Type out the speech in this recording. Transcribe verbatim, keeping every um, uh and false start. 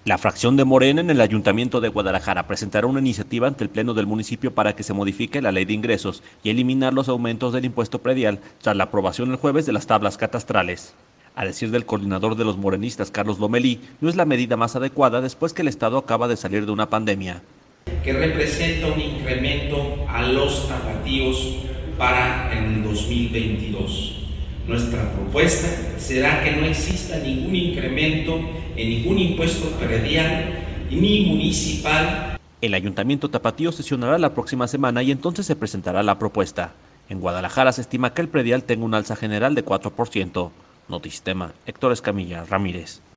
La fracción de Morena en el Ayuntamiento de Guadalajara presentará una iniciativa ante el Pleno del municipio para que se modifique la ley de ingresos y eliminar los aumentos del impuesto predial tras la aprobación el jueves de las tablas catastrales. A decir del coordinador de los morenistas, Carlos Lomelí, no es la medida más adecuada después que el Estado acaba de salir de una pandemia. Que representa un incremento a los tapatíos para el dos mil veintidós. Nuestra propuesta será que no exista ningún incremento en ningún impuesto predial ni municipal. El Ayuntamiento tapatío sesionará la próxima semana y entonces se presentará la propuesta. En Guadalajara se estima que el predial tenga un alza general de cuatro por ciento. Notisistema, Héctor Escamilla Ramírez.